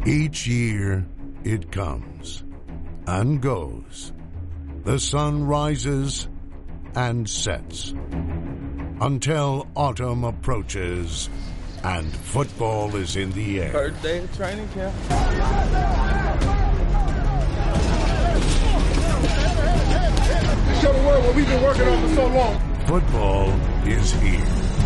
Each year it comes and goes. The sun rises and sets until autumn approaches and football is in the air. First day of training camp. Show the world what we've been working on for so long. Football is here.